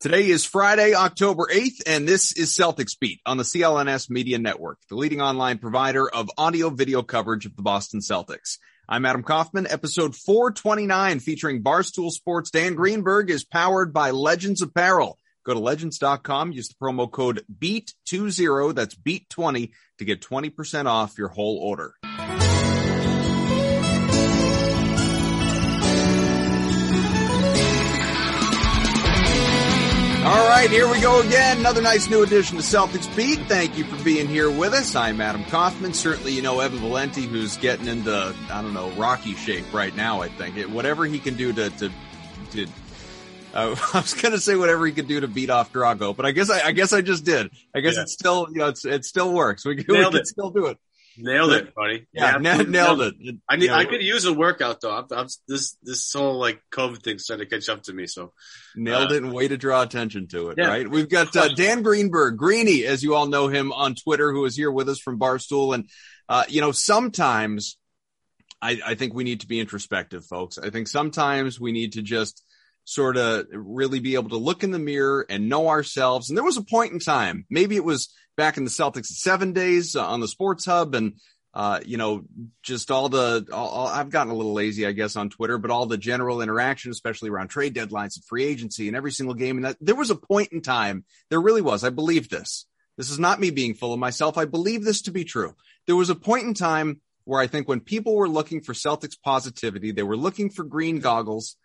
Today is Friday, October 8th, and this is Celtics Beat on the CLNS Media Network, the leading online provider of audio-video coverage of the Boston Celtics. I'm Adam Kaufman. Episode 429 featuring Barstool Sports' Dan Greenberg is powered by Legends Apparel. Go to legends.com, use the promo code BEAT20, that's BEAT20, to get 20% off your whole order. All right, here we go again. Another nice new edition to Celtics Beat. Thank you for being here with us. I'm Adam Kaufman. Certainly, you know Evan Valenti, who's getting into, Rocky shape right now, I think. Whatever he can do I was going to say whatever he could do to beat off Drago, but I guess I just did. I guess It's still, it still works. We can still do it. Nailed it, buddy. Yeah, nailed it. I could use a workout though. This whole COVID thing's starting to catch up to me. So nailed it, and way to draw attention to it. Yeah. Right. We've got Dan Greenberg, Greeny, as you all know him on Twitter, who is here with us from Barstool. And sometimes I think we need to be introspective, folks. I think sometimes we need to just sort of really be able to look in the mirror and know ourselves. And there was a point in time, maybe it was back in the Celtics 7 days on the Sports Hub, and just I've gotten a little lazy, I guess, on Twitter, but all the general interaction, especially around trade deadlines and free agency and every single game. And that there was a point in time, there really was. I believe this. This is not me being full of myself. I believe this to be true. There was a point in time where I think when people were looking for Celtics positivity, they were looking for green goggles.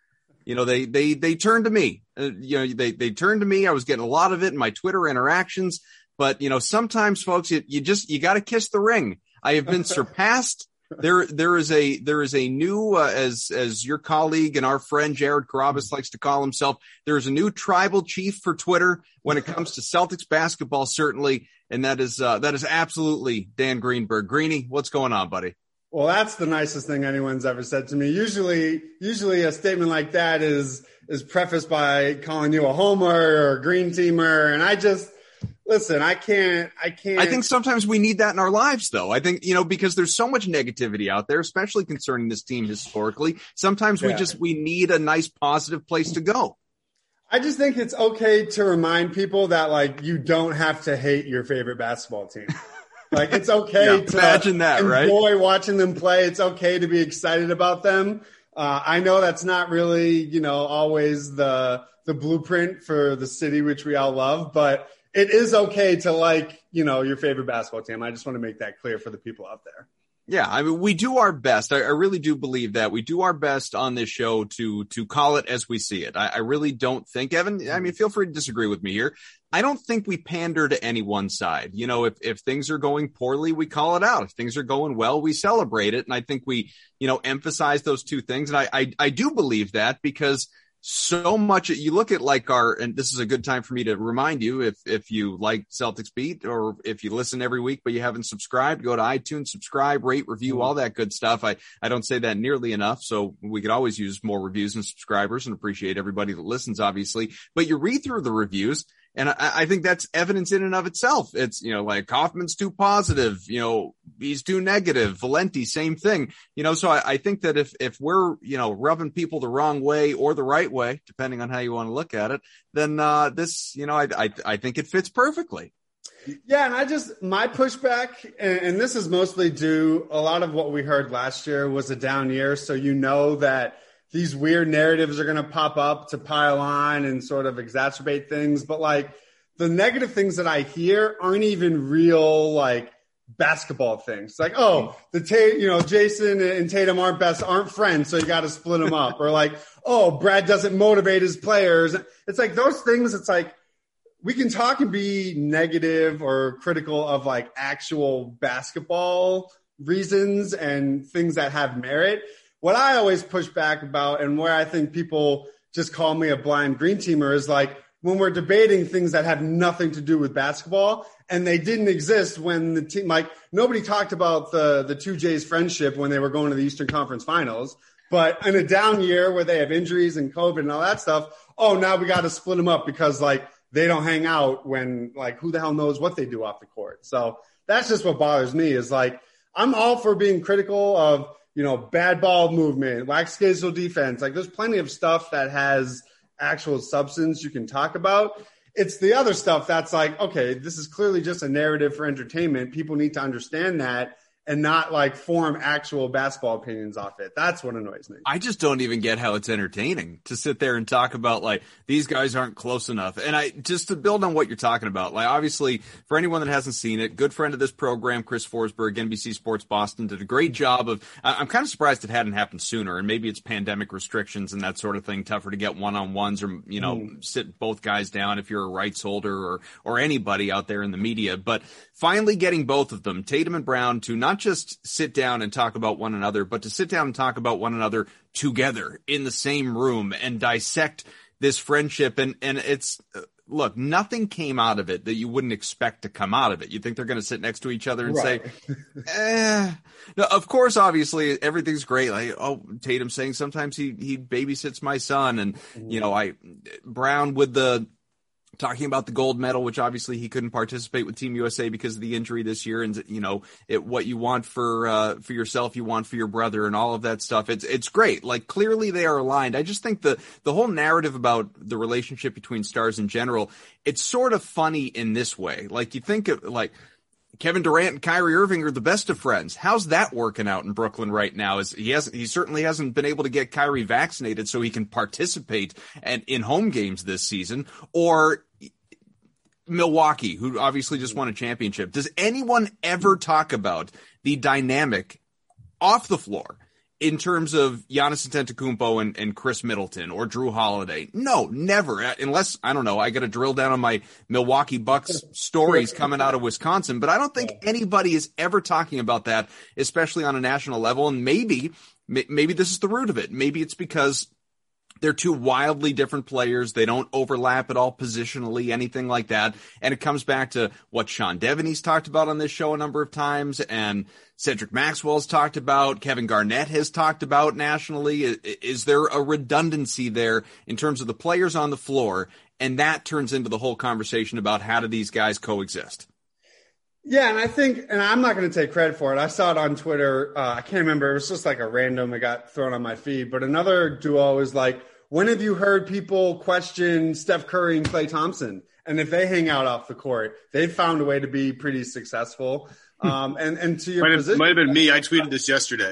They turned to me. They turned to me. I was getting a lot of it in my Twitter interactions. But, sometimes, folks, you got to kiss the ring. I have been surpassed. There is a new, as your colleague and our friend Jared Carabas likes to call himself, there is a new tribal chief for Twitter when it comes to Celtics basketball, certainly. And that is absolutely Dan Greenberg. Greeny, what's going on, buddy? Well, that's the nicest thing anyone's ever said to me. Usually a statement like that is prefaced by calling you a homer or a green teamer. And listen, I can't. I think sometimes we need that in our lives, though. I think, because there's so much negativity out there, especially concerning this team historically. Sometimes we need a nice positive place to go. I just think it's okay to remind people that you don't have to hate your favorite basketball team. It's okay to imagine that, enjoy watching them play. It's okay to be excited about them. I know that's not really, always the blueprint for the city, which we all love, but it is okay to like, your favorite basketball team. I just want to make that clear for the people out there. Yeah, I mean, we do our best. I really do believe that. We do our best on this show to call it as we see it. I really don't think, Evan, I mean, feel free to disagree with me here. I don't think we pander to any one side. If things are going poorly, we call it out. If things are going well, we celebrate it. And I think we, emphasize those two things. And I do believe that because so much you look at and this is a good time for me to remind you, if you like Celtics Beat or if you listen every week but you haven't subscribed, go to iTunes, subscribe, rate, review, all that good stuff. I don't say that nearly enough, so we could always use more reviews and subscribers, and appreciate everybody that listens, obviously. But you read through the reviews, and I think that's evidence in and of itself. It's, Kaufman's too positive, he's too negative. Valenti, same thing. So I think that if we're, rubbing people the wrong way or the right way, depending on how you want to look at it, then this, I think it fits perfectly. Yeah, and my pushback, and this is mostly due, a lot of what we heard last year was a down year, so that these weird narratives are going to pop up to pile on and sort of exacerbate things. But the negative things that I hear aren't even real, basketball things. Jason and Tatum aren't friends, so you got to split them up. Or Brad doesn't motivate his players. It's those things. It's we can talk and be negative or critical of actual basketball reasons and things that have merit. What I always push back about, and where I think people just call me a blind green teamer, is when we're debating things that have nothing to do with basketball, and they didn't exist when the team, nobody talked about the two J's friendship when they were going to the Eastern Conference Finals. But in a down year where they have injuries and COVID and all that stuff, now we got to split them up because they don't hang out when who the hell knows what they do off the court. So that's just what bothers me is I'm all for being critical of, bad ball movement, lackadaisical defense. There's plenty of stuff that has actual substance you can talk about. It's the other stuff that's like, okay, this is clearly just a narrative for entertainment. People need to understand that and not like form actual basketball opinions off it. That's what annoys me. I just don't even get how it's entertaining to sit there and talk about like these guys aren't close enough. And I just to build on what you're talking about, like obviously for anyone that hasn't seen it, good friend of this program, Chris Forsberg, NBC Sports Boston, did a great job of, I'm kind of surprised it hadn't happened sooner. And maybe it's pandemic restrictions and that sort of thing, tougher to get one-on-ones or, you know, sit both guys down if you're a rights holder or anybody out there in the media. But finally getting both of them, Tatum and Brown, to not just sit down and talk about one another, but to sit down and talk about one another together in the same room and dissect this friendship. And it's, look, nothing came out of it that you wouldn't expect to come out of it. You think they're going to sit next to each other and say, No, of course, obviously everything's great. Like, oh, Tatum saying sometimes he babysits my son. And, you know, Brown with the, talking about the gold medal, which obviously he couldn't participate with Team USA because of the injury this year. And, you know, what you want for yourself, you want for your brother and all of that stuff. It's great. Like clearly they are aligned. I just think the whole narrative about the relationship between stars in general, it's sort of funny in this way. Like you think of like, Kevin Durant and Kyrie Irving are the best of friends. How's that working out in Brooklyn right now? He certainly hasn't been able to get Kyrie vaccinated so he can participate in home games this season. Or Milwaukee, who obviously just won a championship. Does anyone ever talk about the dynamic off the floor in terms of Giannis Antetokounmpo and Chris Middleton or Drew Holiday? No, never. Unless, I don't know, I got to drill down on my Milwaukee Bucks stories coming out of Wisconsin. But I don't think anybody is ever talking about that, especially on a national level. And maybe this is the root of it. Maybe it's because they're two wildly different players. They don't overlap at all positionally, anything like that. And it comes back to what Sean Devaney's talked about on this show a number of times, and Cedric Maxwell's talked about, Kevin Garnett has talked about nationally. Is there a redundancy there in terms of the players on the floor? And that turns into the whole conversation about how do these guys coexist? Yeah, and I think, and I'm not going to take credit for it. I saw it on Twitter. I can't remember. It was just like a random, it got thrown on my feed. But another duo is like, when have you heard people question Steph Curry and Klay Thompson? And if they hang out off the court, they've found a way to be pretty successful. And to your position, might have been me. I tweeted this yesterday.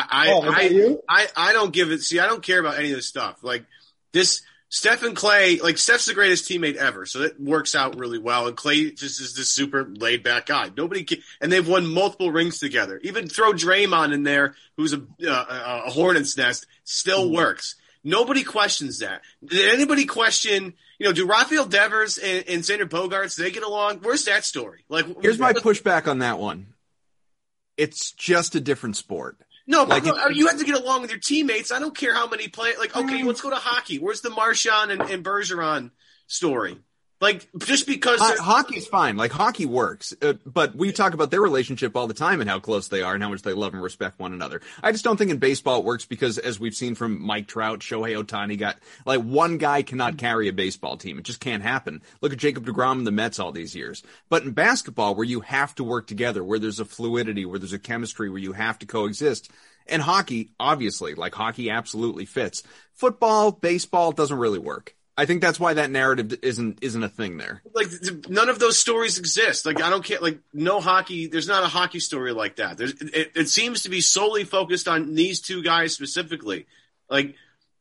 I don't give it. See, I don't care about any of this stuff. Like this, Steph and Klay, like Steph's the greatest teammate ever. So that works out really well. And Klay just is this super laid back guy. Nobody can, and they've won multiple rings together. Even throw Draymond in there, who's a hornet's nest, still works. Nobody questions that. Did anybody question, do Rafael Devers and Xander Bogaerts, do they get along? Where's that story? Like, here's my pushback on that one. It's just a different sport. No, but you have to get along with your teammates. I don't care how many play. Like, okay, let's go to hockey. Where's the Marchand and Bergeron story? Like, just because hockey's fine. Like, hockey works. But we talk about their relationship all the time and how close they are and how much they love and respect one another. I just don't think in baseball it works because, as we've seen from Mike Trout, Shohei Ohtani, one guy cannot carry a baseball team. It just can't happen. Look at Jacob deGrom and the Mets all these years. But in basketball, where you have to work together, where there's a fluidity, where there's a chemistry, where you have to coexist. And hockey, obviously, like hockey absolutely fits. Football, baseball doesn't really work. I think that's why that narrative isn't a thing there. Like, none of those stories exist. Like, I don't care. Like, no hockey. There's not a hockey story like that. It seems to be solely focused on these two guys specifically. Like,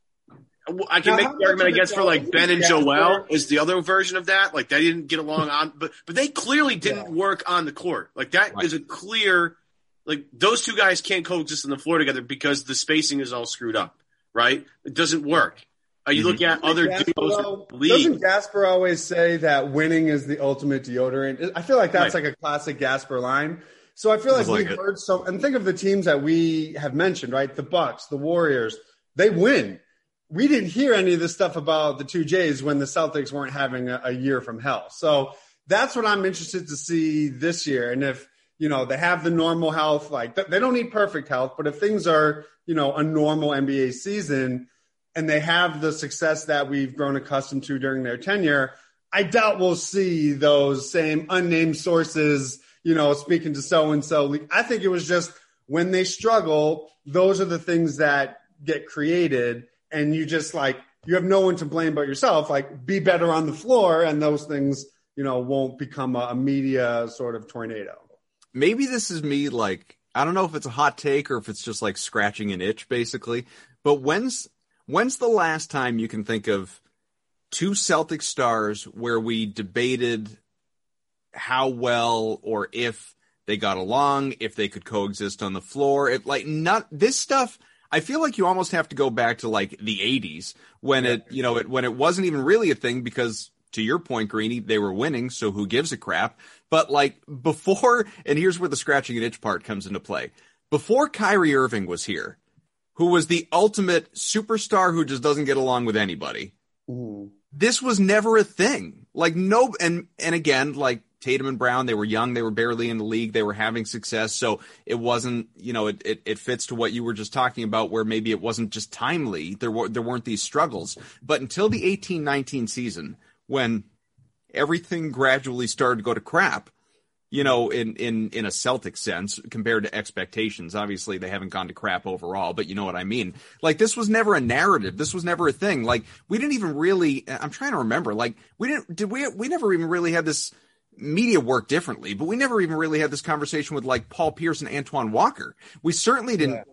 I can make the argument, I guess, for like Ben and Joel is the other version of that. Like, they didn't get along on, but they clearly didn't work on the court. Like, that is a clear. Like, those two guys can't coexist on the floor together because the spacing is all screwed up. Right? It doesn't work. You look at other duos in the league. Doesn't Gasper always say that winning is the ultimate deodorant? I feel like that's like a classic Gasper line. So I feel like we've heard and think of the teams that we have mentioned, right? The Bucks, the Warriors, they win. We didn't hear any of this stuff about the two Jays when the Celtics weren't having a year from hell. So that's what I'm interested to see this year. And if, they have the normal health, like they don't need perfect health, but if things are, a normal NBA season, and they have the success that we've grown accustomed to during their tenure, I doubt we'll see those same unnamed sources, speaking to so-and-so. I think it was just when they struggle, those are the things that get created, and you just you have no one to blame but yourself. Like, be better on the floor, and those things, won't become a media sort of tornado. Maybe this is me, like, I don't know if it's a hot take or if it's just like scratching an itch, basically. But when's the last time you can think of two Celtic stars where we debated how well or if they got along, if they could coexist on the floor? If like not this stuff, I feel like you almost have to go back to like the 80s when when it wasn't even really a thing because, to your point, Greeny, they were winning, so who gives a crap? But like before, and here's where the scratching an itch part comes into play. Before Kyrie Irving was here, who was the ultimate superstar who just doesn't get along with anybody, this was never a thing. Like and again, like Tatum and Brown, they were young, they were barely in the league, they were having success, so it wasn't, it fits to what you were just talking about, where maybe it wasn't just timely. There weren't these struggles. But until the 18-19 season, when everything gradually started to go to crap, in a Celtic sense compared to expectations. Obviously, they haven't gone to crap overall, but you know what I mean. Like, this was never a narrative. This was never a thing. Like, we didn't even really. I'm trying to remember. Like, we never even really had this. Media work differently, but we never even really had this conversation with like Paul Pierce and Antoine Walker. We certainly didn't.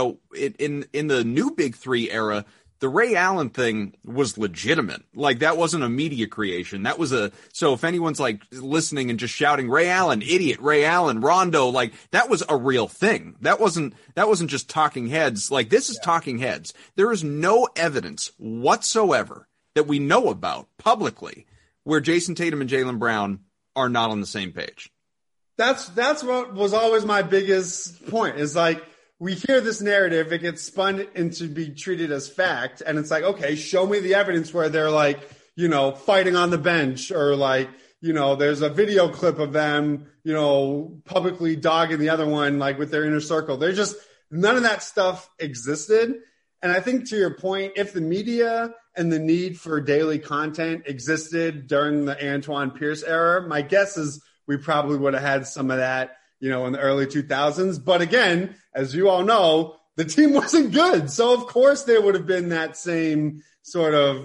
In the new Big Three era, the Ray Allen thing was legitimate. Like, that wasn't a media creation. That was so if anyone's like listening and just shouting, Ray Allen, idiot, Ray Allen, Rondo, like that was a real thing. That wasn't just talking heads. Like, this is talking heads. There is no evidence whatsoever that we know about publicly where Jason Tatum and Jaylen Brown are not on the same page. That's what was always my biggest point, is like, we hear this narrative, it gets spun into be treated as fact, and it's like, okay, show me the evidence where they're like, fighting on the bench, or like, there's a video clip of them, publicly dogging the other one, like with their inner circle. They're just, none of that stuff existed. And I think, to your point, if the media and the need for daily content existed during the Antoine Pierce era, my guess is we probably would have had some of that, in the early 2000s. But again, as you all know, the team wasn't good. So of course there would have been that same sort of,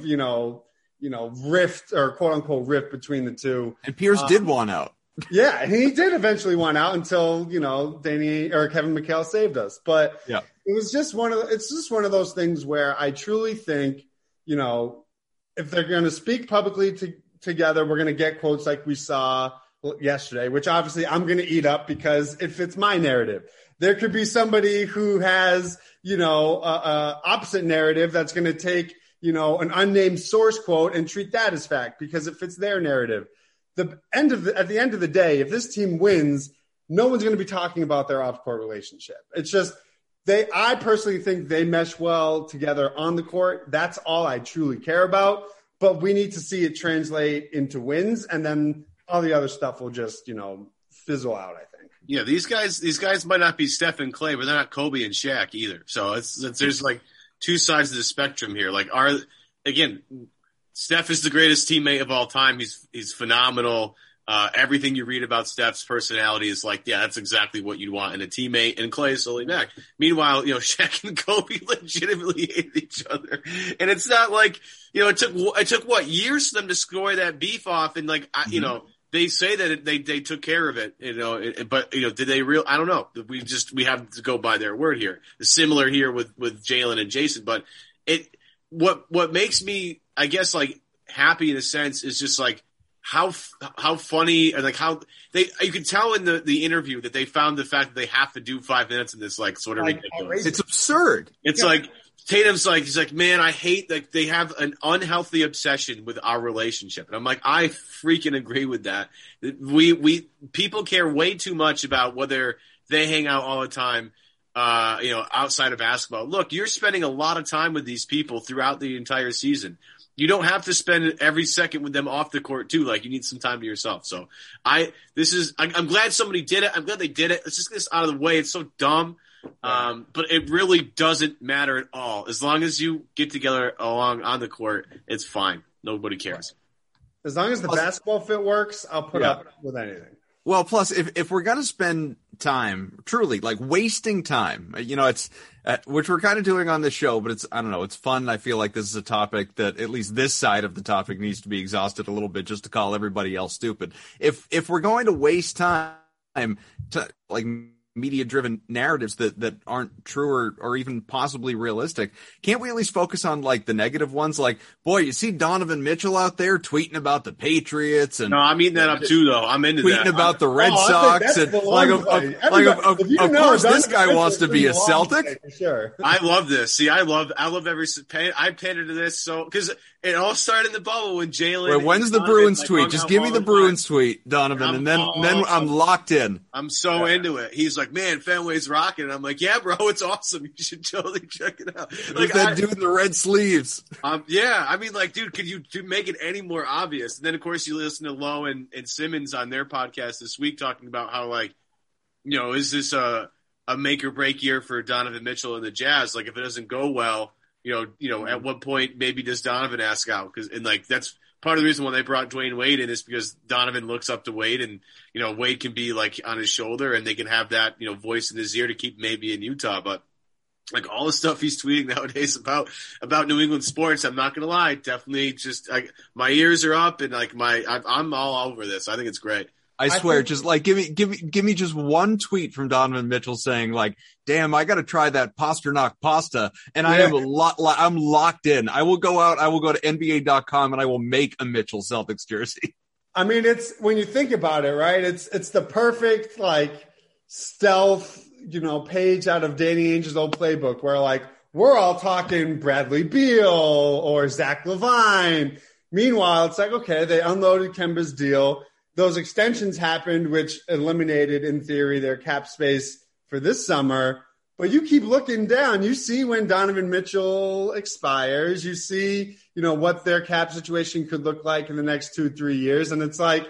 rift, or quote unquote rift, between the two. And Pierce did want out. Yeah, and he did eventually want out until, Kevin McHale saved us. But yeah, it's just one of those things where I truly think, if they're going to speak publicly together, we're going to get quotes like we saw yesterday, which obviously I'm going to eat up because it fits my narrative. There could be somebody who has, opposite narrative that's going to take, an unnamed source quote and treat that as fact because it fits their narrative. At the end of the day, if this team wins, no one's going to be talking about their off-court relationship. It's just, I personally think they mesh well together on the court. That's all I truly care about. But we need to see it translate into wins, and then all the other stuff will just, fizzle out, I think. Yeah, these guys might not be Steph and Clay, but they're not Kobe and Shaq either. So there's like two sides of the spectrum here. Like, Steph is the greatest teammate of all time. He's phenomenal. Everything you read about Steph's personality is like, yeah, that's exactly what you'd want in a teammate. And Clay is solely back. Meanwhile, Shaq and Kobe legitimately hate each other. And it's not like, it took what, years for them to score that beef off. And like, they say that they took care of it, but did they I don't know. We have to go by their word here. It's similar here with Jaylen and Jason, but what makes me, I guess, like happy in a sense is just like how funny, and like how you can tell in the interview that they found the fact that they have to do 5 minutes in this like sort of ridiculous. It's absurd. It's like Tatum's he's like, man, I hate that they have an unhealthy obsession with our relationship. And I'm like, I freaking agree with that. People care way too much about whether they hang out all the time, outside of basketball. Look, you're spending a lot of time with these people throughout the entire season. You don't have to spend every second with them off the court too. Like, you need some time to yourself. So I'm glad somebody did it. I'm glad they did it. Let's just get this out of the way. It's so dumb. But it really doesn't matter at all. As long as you get together along on the court, it's fine. Nobody cares. As long as the basketball fit works, I'll put up with anything. Well, plus, if we're going to spend time, truly, like wasting time. It's which we're kind of doing on this show, but I don't know, it's fun. I feel like this is a topic that at least this side of the topic needs to be exhausted a little bit just to call everybody else stupid. If we're going to waste time to like media-driven narratives that aren't true or even possibly realistic, can't we at least focus on like the negative ones? Like, boy, you see Donovan Mitchell out there tweeting about the Patriots, and no, I'm eating that up too, though. I'm into tweeting that. about the Red Sox, and of course this guy wants to be a Celtic. Sure. I love this. See, I love every. I painted to this because it all started in the bubble when Jalen. Wait, when's the Bruins tweet? Just give me the Bruins tweet, Donovan, and then I'm locked in. I'm so into it. He's like, man, Fenway's rocking. And I'm like, yeah, bro, it's awesome. You should totally check it out. Like that dude in the red sleeves. Yeah. I mean, like, dude, could you make it any more obvious? And then, of course, you listen to Lowe and Simmons on their podcast this week talking about how, like, is this a make or break year for Donovan Mitchell and the Jazz? Like, if it doesn't go well, at what point maybe does Donovan ask out? And that's part of the reason why they brought Dwayne Wade in is because Donovan looks up to Wade, and Wade can be like on his shoulder, and they can have that voice in his ear to keep maybe in Utah. But like all the stuff he's tweeting nowadays about New England sports, I'm not gonna lie, definitely just my ears are up, and like I'm all over this. I think it's great. I swear, just like give me just one tweet from Donovan Mitchell saying like, "Damn, I got to try that Pasternak pasta," and I'm locked in. I will go out. I will go to NBA.com and I will make a Mitchell Celtics jersey. I mean, it's when you think about it, right? It's the perfect like stealth, page out of Danny Ainge's old playbook where like we're all talking Bradley Beal or Zach LaVine. Meanwhile, it's like okay, they unloaded Kemba's deal. Those extensions happened, which eliminated, in theory, their cap space for this summer. But you keep looking down. You see when Donovan Mitchell expires. You see, what their cap situation could look like in the next 2-3 years. And it's like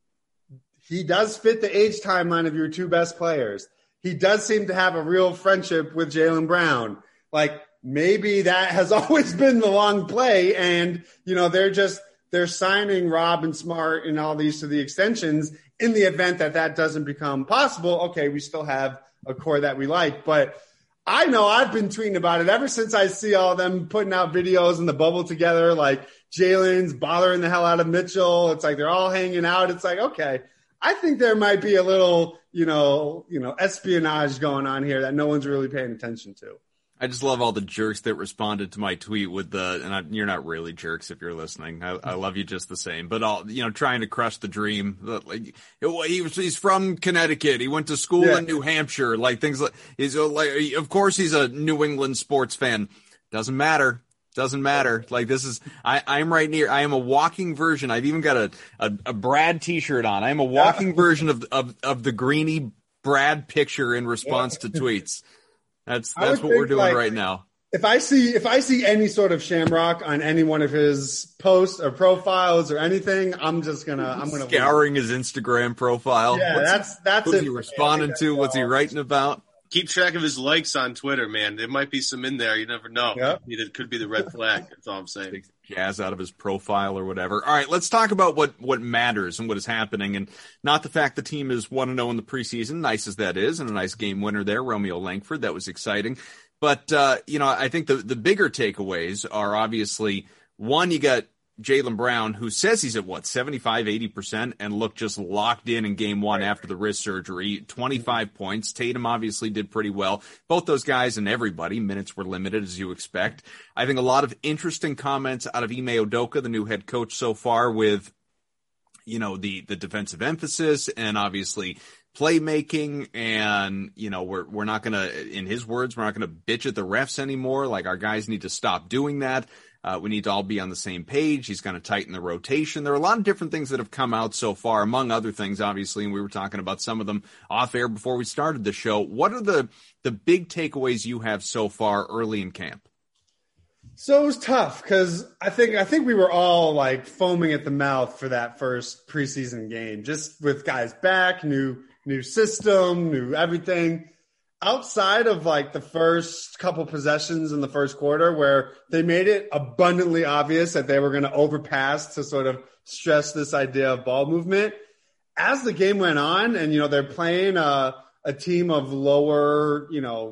he does fit the age timeline of your two best players. He does seem to have a real friendship with Jaylen Brown. Like maybe that has always been the long play. And, they're signing Rob and Smart and all these to the extensions in the event that doesn't become possible. Okay, we still have a core that we like. But I know I've been tweeting about it ever since I see all of them putting out videos in the bubble together, like Jalen's bothering the hell out of Mitchell. It's like they're all hanging out. It's like, okay, I think there might be a little, espionage going on here that no one's really paying attention to. I just love all the jerks that responded to my tweet with you're not really jerks if you're listening. I love you just the same, but all, trying to crush the dream. Like he's from Connecticut. He went to school in New Hampshire, like things like of course he's a New England sports fan. Doesn't matter. Like this is, I'm right near, I am a walking version. I've even got a Brad t-shirt on. I am a walking version of the Greeny Brad picture in response to tweets. That's what we're doing right now. If I see any sort of shamrock on any one of his posts or profiles or anything, I'm gonna scouring his Instagram profile. Yeah, that's who's he responding to? What's he writing about? Keep track of his likes on Twitter, man. There might be some in there. You never know. Yep. It could be the red flag. That's all I'm saying. Take jazz out of his profile or whatever. All right, let's talk about what matters and what is happening, and not the fact the team is 1-0 in the preseason, nice as that is, and a nice game winner there, Romeo Langford. That was exciting. But, I think the bigger takeaways are obviously, one, you got Jaylen Brown, who says he's at 75, 80% and looked just locked in game one after the wrist surgery, 25 points. Tatum obviously did pretty well. Both those guys and everybody, minutes were limited as you expect. I think a lot of interesting comments out of Ime Udoka, the new head coach so far, with, the defensive emphasis and obviously playmaking, and we're not gonna, in his words, we're not gonna bitch at the refs anymore. Like, our guys need to stop doing that. We need to all be on the same page. He's going to tighten the rotation. There are a lot of different things that have come out so far, among other things, obviously, and we were talking about some of them off air before we started the show. What are the big takeaways you have so far early in camp? So it was tough because I think we were all like foaming at the mouth for that first preseason game, just with guys back, new system, new everything. Outside of like the first couple possessions in the first quarter where they made it abundantly obvious that they were going to overpass to sort of stress this idea of ball movement, as the game went on and, they're playing a a team of lower,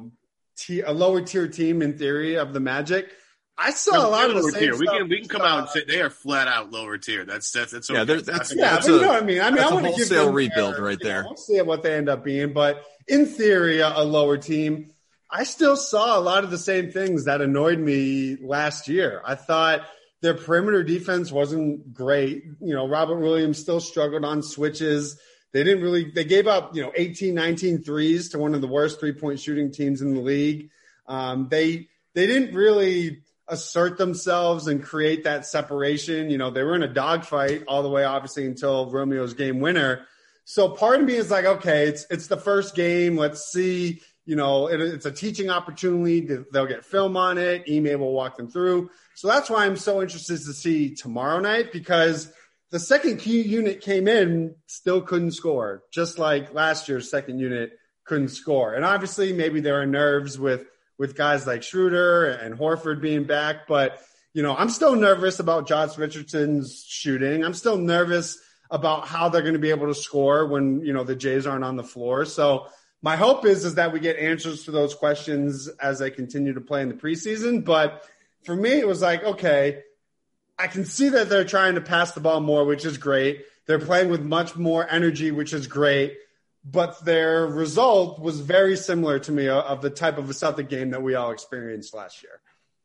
a lower tier team in theory of the Magic. I saw a lot of the same tier. stuff. We can come out and say they are flat out lower tier. That's okay. But you know what I mean. I want to give them rebuild right there. We'll see what they end up being, but in theory, a lower team. I still saw a lot of the same things that annoyed me last year. I thought their perimeter defense wasn't great. Robert Williams still struggled on switches. They gave up, 18, 19 threes to one of the worst 3-point shooting teams in the league. They didn't really assert themselves and create that separation. They were in a dogfight all the way, obviously, until Romeo's game winner. So part of me is like, okay, it's the first game. Let's see. It's a teaching opportunity. They'll get film on it. Ime will walk them through. So that's why I'm so interested to see tomorrow night, because the second key unit came in, still couldn't score, just like last year's second unit couldn't score. And obviously maybe there are nerves with guys like Schroeder and Horford being back. But, I'm still nervous about Josh Richardson's shooting. I'm still nervous about how they're going to be able to score when, the Jays aren't on the floor. So my hope is that we get answers to those questions as they continue to play in the preseason. But for me, it was like, okay, I can see that they're trying to pass the ball more, which is great. They're playing with much more energy, which is great. But their result was very similar to me of the type of a Celtic game that we all experienced last year.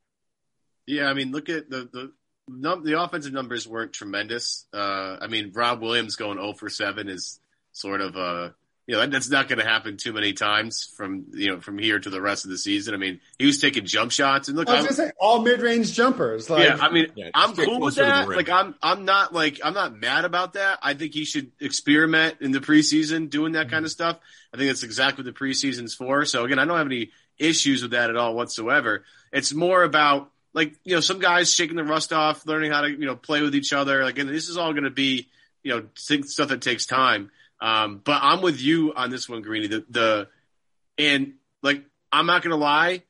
Yeah, I mean, look at the offensive numbers weren't tremendous. Rob Williams going 0 for 7 is sort of that's not going to happen too many times from here to the rest of the season. I mean, he was taking jump shots, and look, I was going to say all mid-range jumpers. I'm cool with that. Like, I'm not mad about that. I think he should experiment in the preseason doing that kind of stuff. I think that's exactly what the preseason's for. So again, I don't have any issues with that at all whatsoever. It's more about some guys shaking the rust off, learning how to play with each other. Like, and this is all going to be stuff that takes time. But I'm with you on this one, Greeny. I'm not gonna lie.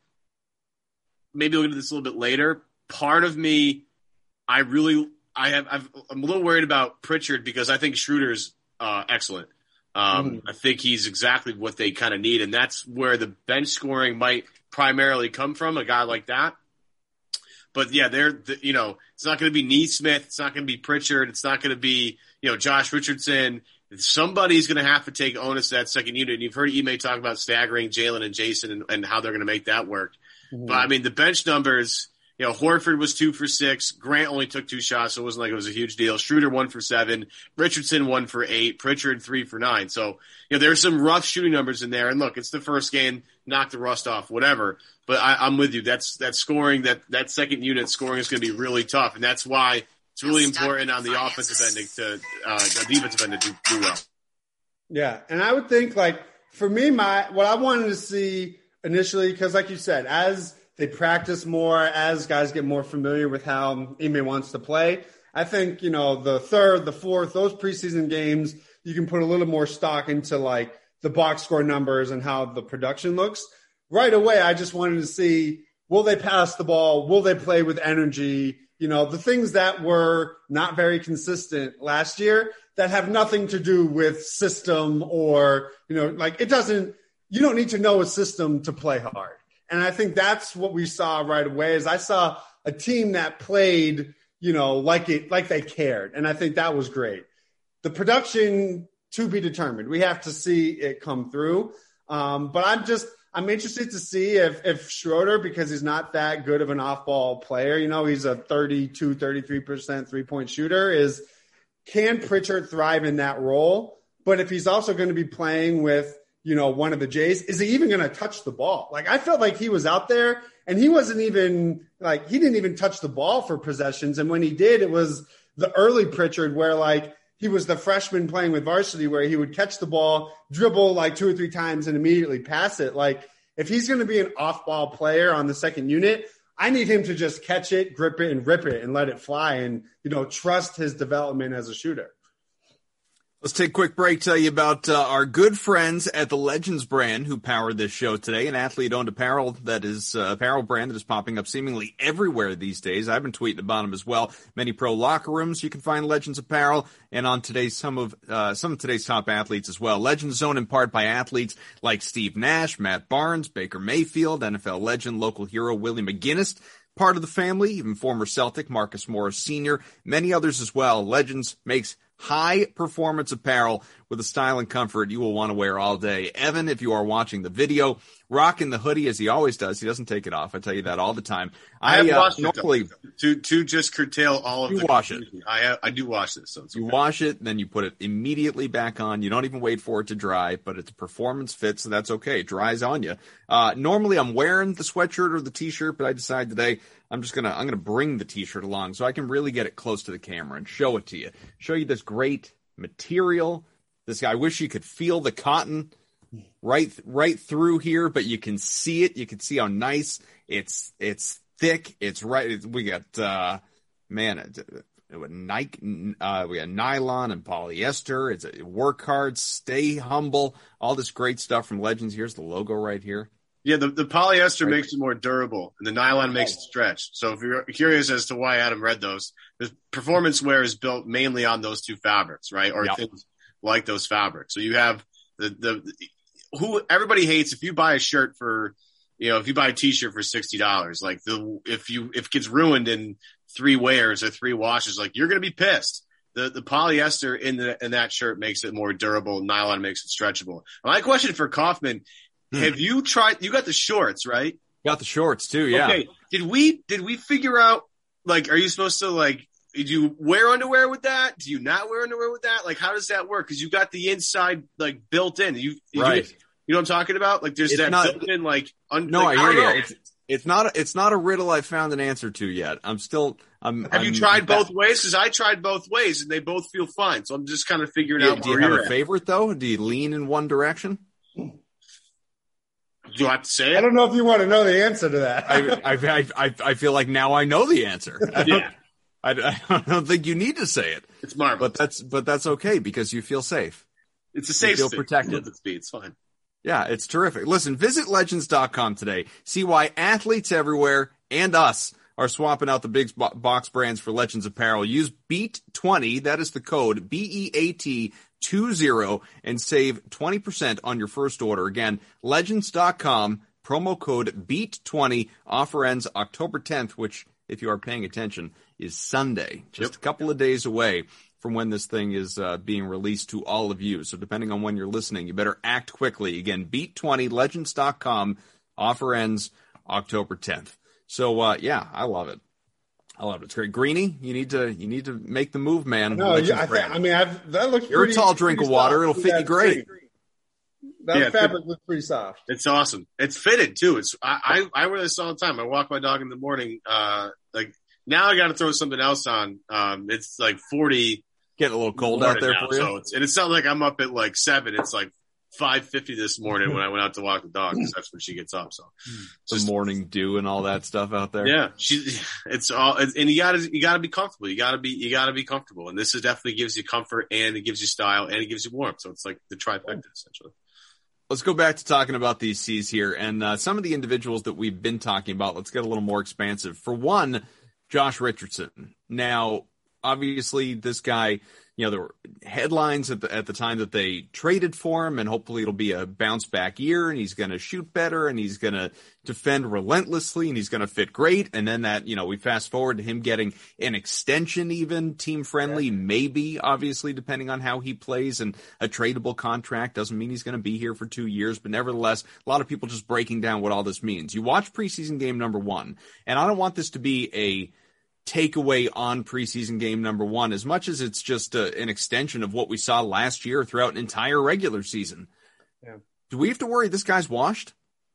Maybe we'll get into this a little bit later. Part of me, I'm a little worried about Pritchard because I think Schroeder's excellent. I think he's exactly what they kind of need, and that's where the bench scoring might primarily come from. A guy like that. But yeah, it's not going to be Neesmith. It's not going to be Pritchard. It's not going to be Josh Richardson. Somebody's going to have to take onus of that second unit. And you've heard Ime talk about staggering Jalen and Jason and how they're going to make that work. Mm-hmm. But I mean, the bench numbers, Horford was 2 for 6. Grant only took 2 shots, so it wasn't like it was a huge deal. Schroeder 1 for 7. Richardson 1 for 8. Pritchard 3 for 9. So, there's some rough shooting numbers in there. And look, it's the first game, knock the rust off, whatever. But I'm with you. That scoring, that second unit scoring is going to be really tough. And that's why it's really important on the offensive end the defensive end to do well. Yeah, and I would think, for me, what I wanted to see initially, because like you said, as they practice more, as guys get more familiar with how Ime wants to play, I think, the third, the fourth, those preseason games, you can put a little more stock into, the box score numbers and how the production looks. Right away, I just wanted to see, will they pass the ball? Will they play with energy? The things that were not very consistent last year that have nothing to do with system or, you don't need to know a system to play hard. And I think that's what we saw right away is I saw a team that played, like they cared. And I think that was great. The production to be determined. We have to see it come through. But I'm interested to see if Schroeder, because he's not that good of an off-ball player, he's a 32, 33% 3-point shooter, can Pritchard thrive in that role? But if he's also going to be playing with, one of the Jays, is he even going to touch the ball? I felt like he was out there and he wasn't even he didn't even touch the ball for possessions. And when he did, it was the early Pritchard where he was the freshman playing with varsity where he would catch the ball, dribble 2 or 3 times and immediately pass it. If he's going to be an off-ball player on the second unit, I need him to just catch it, grip it, and rip it and let it fly and, trust his development as a shooter. Let's take a quick break, tell you about our good friends at the Legends brand who powered this show today, an athlete-owned apparel that is apparel brand that is popping up seemingly everywhere these days. I've been tweeting about them as well. Many pro locker rooms you can find Legends apparel, and on today's some of today's top athletes as well. Legends is owned in part by athletes like Steve Nash, Matt Barnes, Baker Mayfield, NFL legend, local hero Willie McGinnis, part of the family, even former Celtic Marcus Morris Sr., many others as well. Legends makes high-performance apparel with the style and comfort you will want to wear all day. Evan, if you are watching the video, rocking the hoodie as he always does. He doesn't take it off. I tell you that all the time. I normally to just curtail all of you the wash it. I do wash this. So you wash it, then you put it immediately back on. You don't even wait for it to dry, but it's a performance fit, so that's okay. It dries on you. Normally I'm wearing the sweatshirt or the t-shirt, but I decided today I'm gonna bring the t-shirt along so I can really get it close to the camera and show it to you. Show you this great material. I wish you could feel the cotton right through here, but you can see it. You can see how nice it's thick. It's right. We got Nike. We got nylon and polyester. It's work hard, stay humble. All this great stuff from Legends. Here's the logo right here. Yeah, the polyester makes it more durable, and the nylon makes it stretch. So if you're curious as to why Adam read those, the performance wear is built mainly on those two fabrics, right? Or things like those fabrics. So you have who everybody hates if you buy a shirt for, if you buy a t-shirt for $60, like if it gets ruined in 3 wears or 3 washes, like you're going to be pissed. The polyester in that shirt makes it more durable. Nylon makes it stretchable. My question for Kaufman, have you tried, you got the shorts, right? Got the shorts too. Yeah. Okay. Did we figure out, like, are you supposed to, like, do you wear underwear with that? Do you not wear underwear with that? Like, how does that work? Because you got the inside, like, built in. You know what I'm talking about? Like, there's built in, like, I hear you. It's not a riddle I've found an answer to yet. Have you tried both ways? Because I tried both ways and they both feel fine. So I'm just kind of figuring out. Do you have a favorite though? Do you lean in one direction? Do I have to say it? I don't know if you want to know the answer to that. I feel like now I know the answer. I don't think you need to say it. It's marvelous. But that's okay because you feel safe. It's a safe You feel protected. It's fine. Yeah, it's terrific. Listen, visit legends.com today. See why athletes everywhere and us are swapping out the big box brands for Legends apparel. Use BEAT20, that is the code, BEAT20, and save 20% on your first order. Again, legends.com, promo code BEAT20. Offer ends October 10th, which, if you are paying attention, is Sunday. Just a couple of days away from when this thing is being released to all of you. So depending on when you're listening, you better act quickly. Again, BEAT20, legends.com. Offer ends October 10th. So, I love it. It's great. Greeny, you need to make the move, man. No, that looks You're a tall drink of water. It'll fit you great. That fabric looks pretty soft. It's awesome. It's fitted too. I wear this all the time. I walk my dog in the morning. Like now I got to throw something else on. It's like 40. Getting a little cold out there for you. So it's not like I'm up at like 7. It's like 5:50 this morning when I went out to walk the dog because that's when she gets up. So the morning dew and all that stuff out there. Yeah, and you gotta be comfortable. You gotta be comfortable. And this definitely gives you comfort and it gives you style and it gives you warmth. So it's like the trifecta essentially. Let's go back to talking about these C's here and some of the individuals that we've been talking about. Let's get a little more expansive. For one, Josh Richardson. Now, obviously, this guy. There were headlines at the time that they traded for him, and hopefully it'll be a bounce back year, and he's going to shoot better, and he's going to defend relentlessly, and he's going to fit great. And then that, we fast forward to him getting an extension, even team friendly, maybe, obviously, depending on how he plays, and a tradable contract doesn't mean he's going to be here for 2 years, but nevertheless, a lot of people just breaking down what all this means. You watch preseason game number 1, and I don't want this to be a takeaway on preseason game number 1 as much as it's just an extension of what we saw last year throughout an entire regular season. Yeah. Do we have to worry this guy's washed?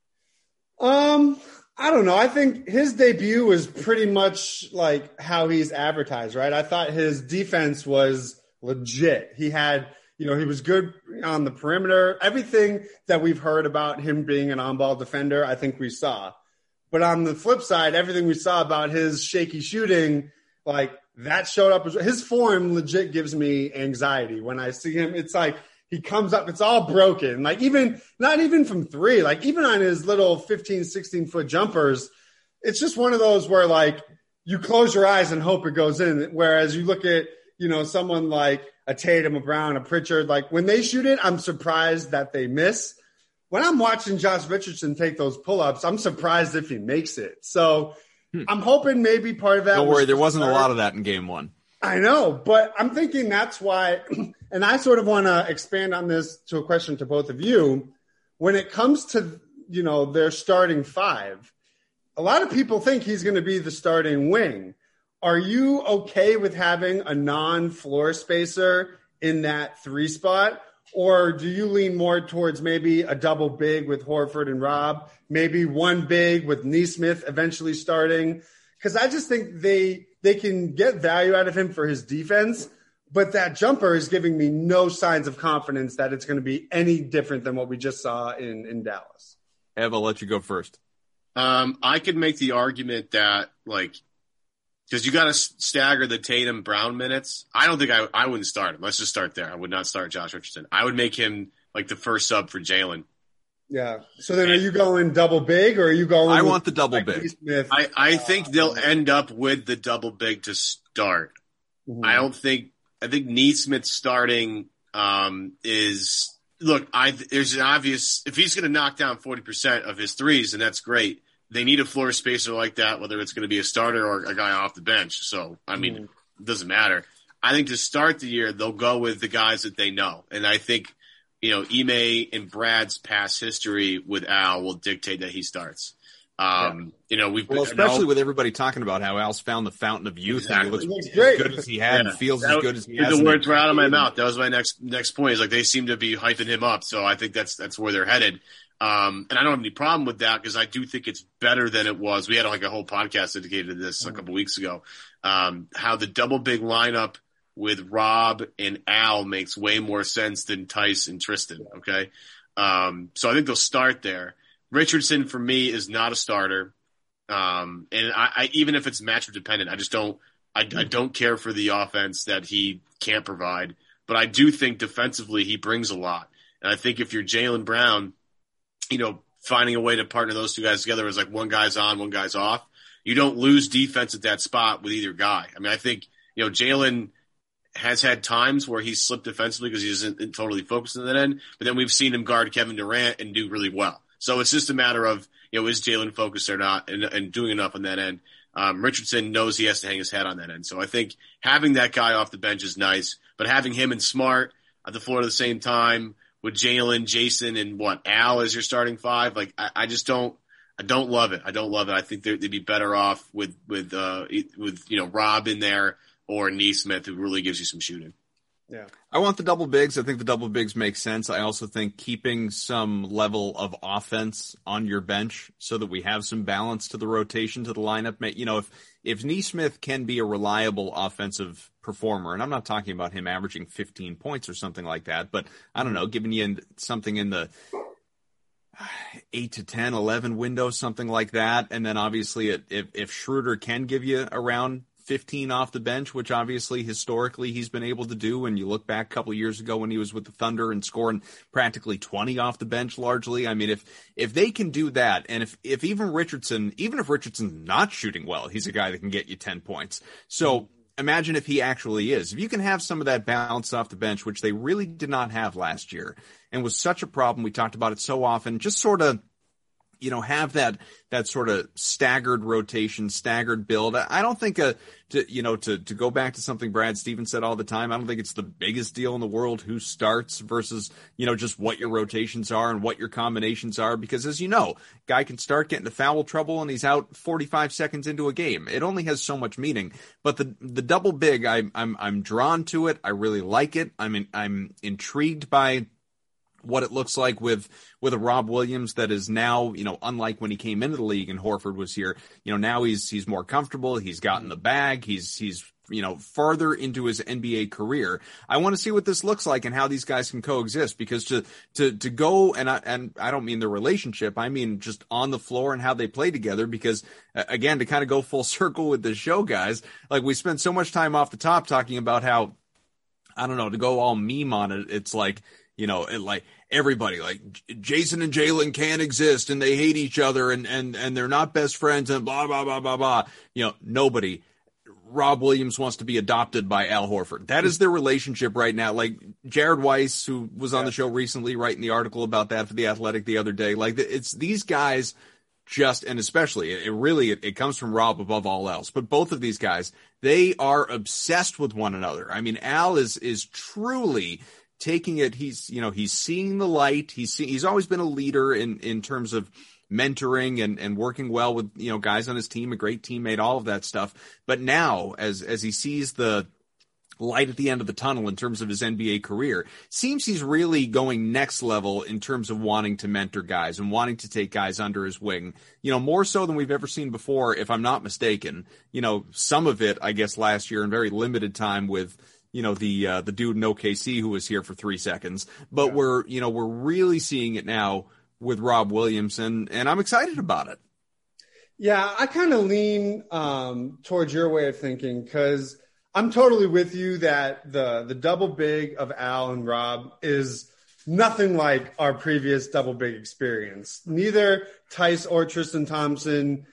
I don't know. I think his debut was pretty much like how he's advertised, right? I thought his defense was legit. He had, he was good on the perimeter. Everything that we've heard about him being an on-ball defender, I think we saw. But on the flip side, everything we saw about his shaky shooting, like that showed up. His form legit gives me anxiety when I see him. It's like he comes up, it's all broken. Like not even from three, like even on his little 15, 16-foot jumpers, it's just one of those where like you close your eyes and hope it goes in. Whereas you look at, someone like a Tatum, a Brown, a Pritchard, like when they shoot it, I'm surprised that they miss. When I'm watching Josh Richardson take those pull-ups, I'm surprised if he makes it. So I'm hoping maybe part of that. Don't worry, there wasn't a lot of that in game one. I know, but I'm thinking that's why, and I sort of want to expand on this to a question to both of you. When it comes to, their starting five, a lot of people think he's going to be the starting wing. Are you okay with having a non-floor spacer in that 3 spot? Or do you lean more towards maybe a double big with Horford and Rob, maybe one big with Nesmith eventually starting? Because I just think they can get value out of him for his defense, but that jumper is giving me no signs of confidence that it's going to be any different than what we just saw in Dallas. Ev, I'll let you go first. I could make the argument that, because you got to stagger the Tatum Brown minutes. I don't think I wouldn't start him. Let's just start there. I would not start Josh Richardson. I would make him the first sub for Jalen. Yeah. So then are you going double big or are you going? I want the double big. Smith? I think they'll end up with the double big to start. Mm-hmm. I think Nesmith starting is look. There's an obvious, if he's going to knock down 40% of his threes, and that's great. They need a floor spacer like that, whether it's going to be a starter or a guy off the bench. So, it doesn't matter. I think to start the year, they'll go with the guys that they know. And I think, Ime and Brad's past history with Al will dictate that he starts. Especially with everybody talking about how Al's found the fountain of youth. Exactly. And he looks as good as he had and feels as good as he has. The words were out of my mouth. That was my next point. Is they seem to be hyping him up. So I think that's where they're headed. And I don't have any problem with that because I do think it's better than it was. We had a whole podcast dedicated to this a couple weeks ago. How the double big lineup with Rob and Al makes way more sense than Tice and Tristan. Okay. So I think they'll start there. Richardson for me is not a starter. And I even if it's matchup dependent, I don't care for the offense that he can't provide, but I do think defensively he brings a lot. And I think if you're Jaylen Brown, finding a way to partner those two guys together is one guy's on, one guy's off. You don't lose defense at that spot with either guy. I think, Jaylen has had times where he's slipped defensively because he isn't totally focused on that end, but then we've seen him guard Kevin Durant and do really well. So it's just a matter of, is Jaylen focused or not and doing enough on that end. Richardson knows he has to hang his head on that end. So I think having that guy off the bench is nice, but having him and Smart at the floor at the same time, with Jalen, Jason, and Al as your starting five, I don't love it. I don't love it. I think they'd be better off with Rob in there or Nesmith, who really gives you some shooting. Yeah, I want the double bigs. I think the double bigs make sense. I also think keeping some level of offense on your bench so that we have some balance to the rotation to the lineup. If Nesmith can be a reliable offensive performer, and I'm not talking about him averaging 15 points or something like that, but I don't know, giving you something in the 8 to 10, 11 window, something like that. And then obviously if Schroeder can give you around 15 off the bench, which obviously historically he's been able to do. And you look back a couple of years ago when he was with the Thunder and scoring practically 20 off the bench largely. If they can do that, and if even if Richardson's not shooting well, he's a guy that can get you 10 points. So imagine if he actually is. If you can have some of that balance off the bench, which they really did not have last year and was such a problem. We talked about it so often, just sort of, have that sort of staggered rotation, staggered build. I don't think to go back to something Brad Stevens said all the time, I don't think it's the biggest deal in the world who starts versus, just what your rotations are and what your combinations are. Because as you know, guy can start getting into foul trouble and he's out 45 seconds into a game. It only has so much meaning. But the double big, I'm drawn to it. I really like it. I'm intrigued by what it looks like with a Rob Williams that is now, unlike when he came into the league and Horford was here, now he's more comfortable. He's gotten the bag. He's farther into his NBA career. I want to see what this looks like and how these guys can coexist, because to go, and I don't mean the relationship, I mean just on the floor and how they play together, because again, to kind of go full circle with this show, guys, like we spent so much time off the top talking about how, I don't know, to go all meme on it, it's like, like everybody, like Jason and Jalen can't exist and they hate each other and they're not best friends and blah, blah, blah, blah, blah. Nobody. Rob Williams wants to be adopted by Al Horford. That is their relationship right now. Like Jared Weiss, who was on the show recently, writing the article about that for The Athletic the other day. Like it's these guys and especially it comes from Rob above all else. But both of these guys, they are obsessed with one another. I mean, Al is truly taking it. He's seeing the light. He's always been a leader in terms of mentoring and working well with, guys on his team, a great teammate, all of that stuff. But now as he sees the light at the end of the tunnel in terms of his NBA career, seems he's really going next level in terms of wanting to mentor guys and wanting to take guys under his wing, more so than we've ever seen before, if I'm not mistaken. Some of it, I guess, last year in very limited time with, the dude in OKC who was here for 3 seconds, but we're really seeing it now with Rob Williams, and I'm excited about it. Yeah, I kind of lean towards your way of thinking, because I'm totally with you that the double big of Al and Rob is nothing like our previous double big experience. Neither Tice or Tristan Thompson,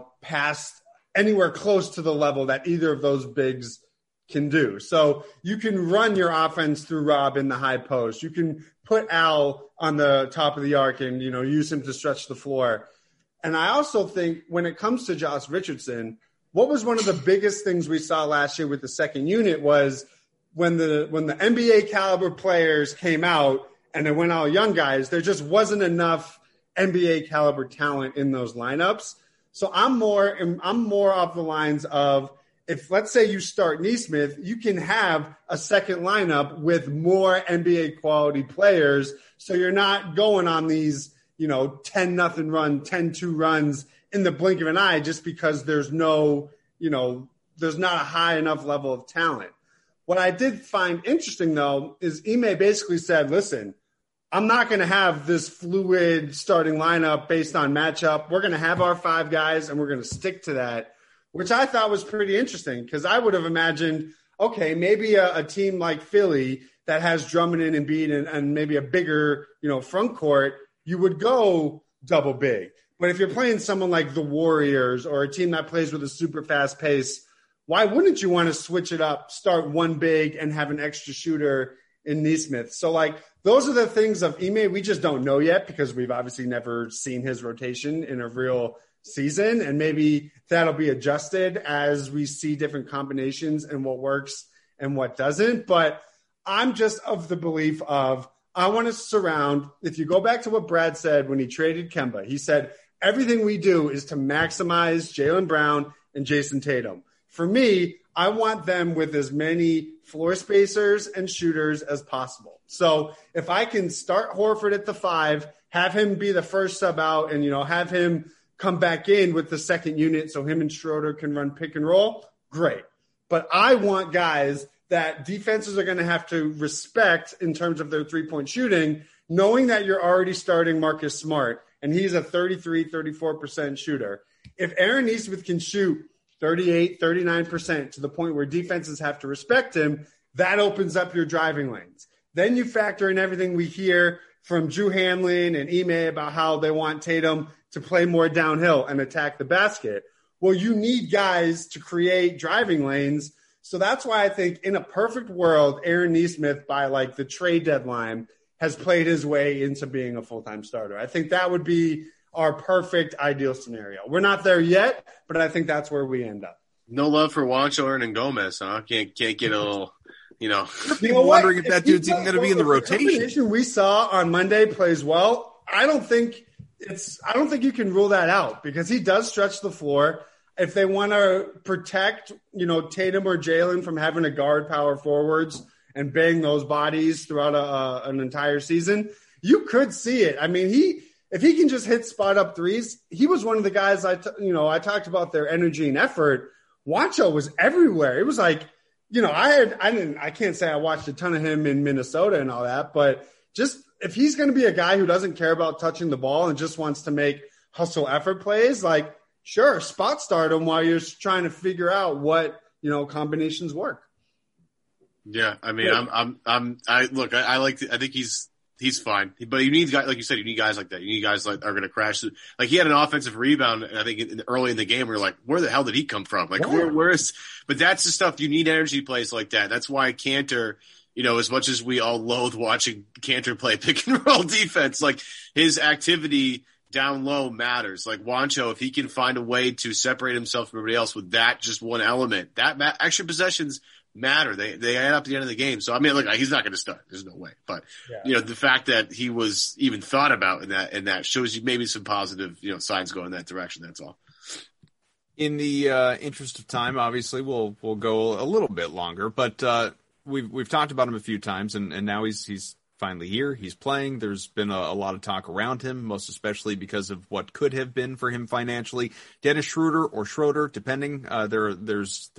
passed anywhere close to the level that either of those bigs can do. So you can run your offense through Rob in the high post. You can put Al on the top of the arc and, use him to stretch the floor. And I also think when it comes to Josh Richardson, what was one of the biggest things we saw last year with the second unit was when the NBA caliber players came out and they went all young guys, there just wasn't enough NBA caliber talent in those lineups. So I'm more off the lines of, if let's say you start Nesmith, you can have a second lineup with more NBA quality players. So you're not going on these, 10-0 run, 10-2 runs in the blink of an eye just because there's no, there's not a high enough level of talent. What I did find interesting, though, is Ime basically said, listen, I'm not going to have this fluid starting lineup based on matchup. We're going to have our 5 guys and we're going to stick to that, which I thought was pretty interesting, because I would have imagined, okay, maybe a team like Philly that has Drummond and Embiid and maybe a bigger, front court, you would go double big. But if you're playing someone like the Warriors or a team that plays with a super fast pace, why wouldn't you want to switch it up, start one big and have an extra shooter in Nesmith? So, those are the things of Ime we just don't know yet, because we've obviously never seen his rotation in a real season, and maybe that'll be adjusted as we see different combinations and what works and what doesn't. But I'm just of the belief of, I want to surround, if you go back to what Brad said when he traded Kemba, he said, everything we do is to maximize Jaylen Brown and Jason Tatum. For me, I want them with as many floor spacers and shooters as possible. So if I can start Horford at the 5, have him be the first sub out, and, have him come back in with the second unit so him and Schroeder can run pick and roll, great. But I want guys that defenses are going to have to respect in terms of their three-point shooting, knowing that you're already starting Marcus Smart, and he's a 33, 34% shooter. If Aaron Nesmith can shoot 38, 39% to the point where defenses have to respect him, that opens up your driving lanes. Then you factor in everything we hear from Drew Hanlon and Ime about how they want Tatum to play more downhill and attack the basket. Well, you need guys to create driving lanes. So that's why I think in a perfect world, Aaron Nesmith by the trade deadline has played his way into being a full-time starter. I think that would be our perfect ideal scenario. We're not there yet, but I think that's where we end up. No love for Juancho and Gomez, huh? Can't get a little, People wondering if that dude's even going to be in the rotation. The combination we saw on Monday plays well. I don't think you can rule that out, because he does stretch the floor. If they want to protect, Tatum or Jalen from having to guard power forwards and bang those bodies throughout an entire season, you could see it. I mean, if he can just hit spot up threes, he was one of the guys I talked about their energy and effort. Juancho was everywhere. It was like, I can't say I watched a ton of him in Minnesota and all that, but just if he's going to be a guy who doesn't care about touching the ball and just wants to make hustle effort plays, like, sure, spot start him while you're trying to figure out what, combinations work. Yeah. I mean, I think he's fine, but you need guys, like you said, you need guys like that. You need guys like are going to crash. Like he had an offensive rebound, and I think early in the game, we were like, where the hell did he come from? Like, where is, but that's the stuff you need energy plays like that. That's why Kanter, as much as we all loathe watching Kanter play pick and roll defense, like his activity down low matters. Like Juancho, if he can find a way to separate himself from everybody else with that just one element, that extra possessions matter. They add up at the end of the game. So I mean, look, he's not going to start. There's no way. But the fact that he was even thought about in that shows you maybe some positive signs going in that direction. That's all. In the interest of time, obviously, we'll go a little bit longer. But we've talked about him a few times, and now he's finally here. He's playing. There's been a lot of talk around him, most especially because of what could have been for him financially. Dennis Schroeder, depending. There's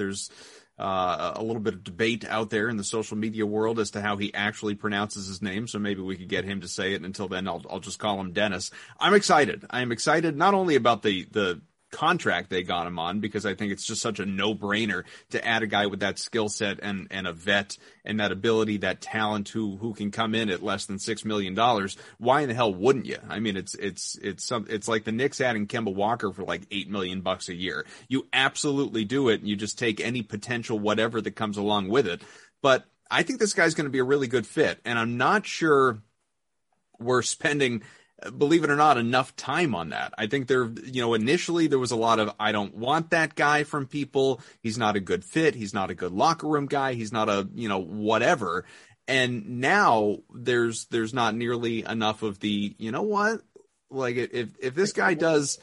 a little bit of debate out there in the social media world as to how he actually pronounces his name. So maybe we could get him to say it. And until then, I'll just call him Dennis. I'm excited. I am excited not only about the contract they got him on, because I think it's just such a no-brainer to add a guy with that skill set and a vet and that ability, that talent who can come in at less than $6 million. Why in the hell wouldn't you? I mean, it's like the Knicks adding Kemba Walker for like $8 million a year. You absolutely do it, and you just take any potential whatever that comes along with it. But I think this guy's going to be a really good fit, and I'm not sure we're spending, believe it or not, enough time on that. I think initially there was a lot of, I don't want that guy from people. He's not a good fit. He's not a good locker room guy. He's not a, whatever. And now there's not nearly enough of the, what? Like if this guy doesn't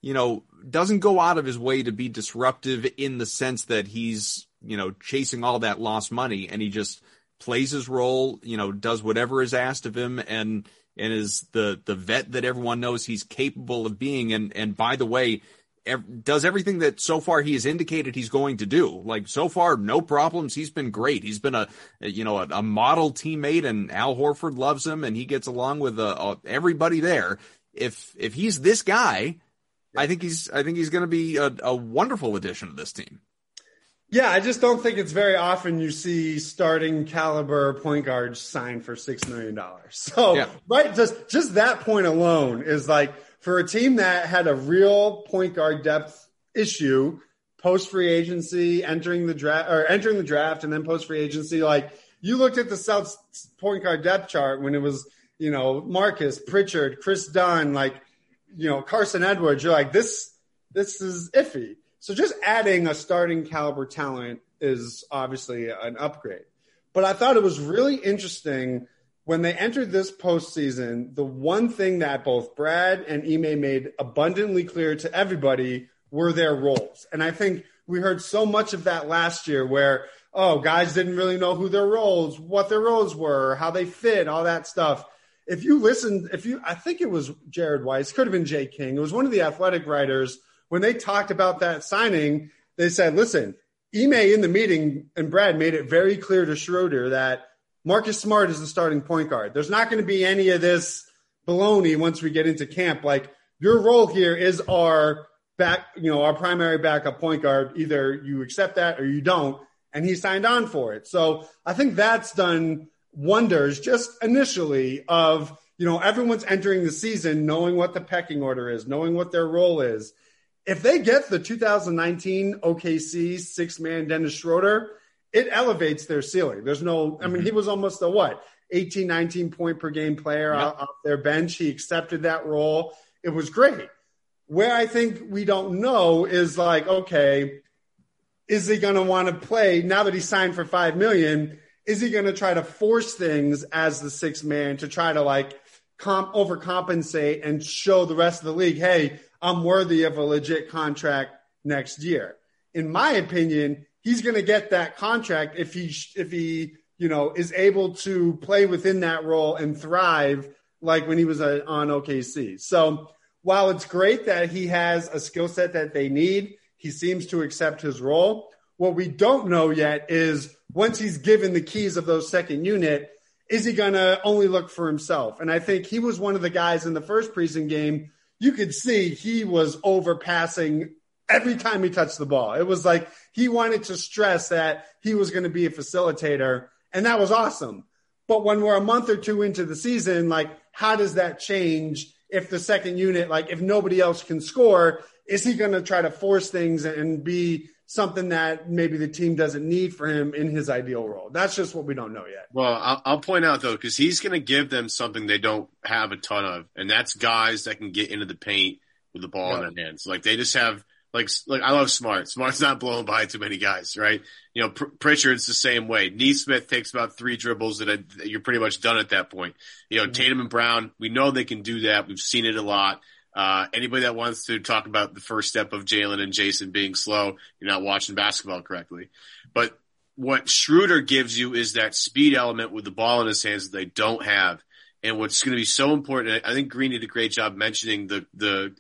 go out of his way to be disruptive in the sense that he's, chasing all that lost money, and he just plays his role, does whatever is asked of him, and is the vet that everyone knows he's capable of being. And by the way, does everything that so far he has indicated he's going to do. Like so far, no problems. He's been great. He's been a model teammate, and Al Horford loves him, and he gets along with everybody there. If he's this guy, I think he's going to be a wonderful addition to this team. Yeah, I just don't think it's very often you see starting caliber point guards signed for $6 million. So, right, just that point alone is like, for a team that had a real point guard depth issue post free agency, entering the draft, and then post free agency, like you looked at the Celtics point guard depth chart when it was, Marcus, Pritchard, Chris Dunn, Carson Edwards. You're like, this is iffy. So just adding a starting caliber talent is obviously an upgrade. But I thought it was really interesting when they entered this postseason, the one thing that both Brad and Ime made abundantly clear to everybody were their roles. And I think we heard so much of that last year where, guys didn't really know who their roles, what their roles were, how they fit, all that stuff. I think it was Jared Weiss, could have been Jay King. It was one of the Athletic writers. When they talked about that signing, they said, listen, Ime in the meeting and Brad made it very clear to Schroeder that Marcus Smart is the starting point guard. There's not going to be any of this baloney once we get into camp. Like, your role here is our primary backup point guard. Either you accept that or you don't. And he signed on for it. So I think that's done wonders just initially of, everyone's entering the season knowing what the pecking order is, knowing what their role is. If they get the 2019 OKC six-man Dennis Schroeder, it elevates their ceiling. There's no – he was almost a 18, 19 point per game player off their bench. He accepted that role. It was great. Where I think we don't know is like, okay, is he going to want to play now that he signed for $5 million? Is he going to try to force things as the sixth man to try to overcompensate and show the rest of the league, hey, I'm worthy of a legit contract next year? In my opinion, he's going to get that contract if he is able to play within that role and thrive like when he was on OKC. So while it's great that he has a skill set that they need, He seems to accept his role. What we don't know yet is once he's given the keys of those second unit, is he going to only look for himself? And I think he was one of the guys in the first preseason game. You could see he was overpassing every time he touched the ball. It was like he wanted to stress that he was going to be a facilitator, and that was awesome. But when we're a month or two into the season, like, how does that change if the second unit, like, if nobody else can score, is he going to try to force things and be something that maybe the team doesn't need for him in his ideal role? That's just what we don't know yet. Well, I'll point out, though, because he's going to give them something they don't have a ton of, and that's guys that can get into the paint with the ball in their hands. Like, they just have – like I love Smart. Smart's not blowing by too many guys, right? You know, Pritchard's the same way. Neesmith takes about 3 dribbles that you're pretty much done at that point. You know, Tatum and Brown, we know they can do that. We've seen it a lot. Anybody that wants to talk about the first step of Jalen and Jason being slow, you're not watching basketball correctly. But what Schroeder gives you is that speed element with the ball in his hands that they don't have. And what's going to be so important, I think Green did a great job mentioning the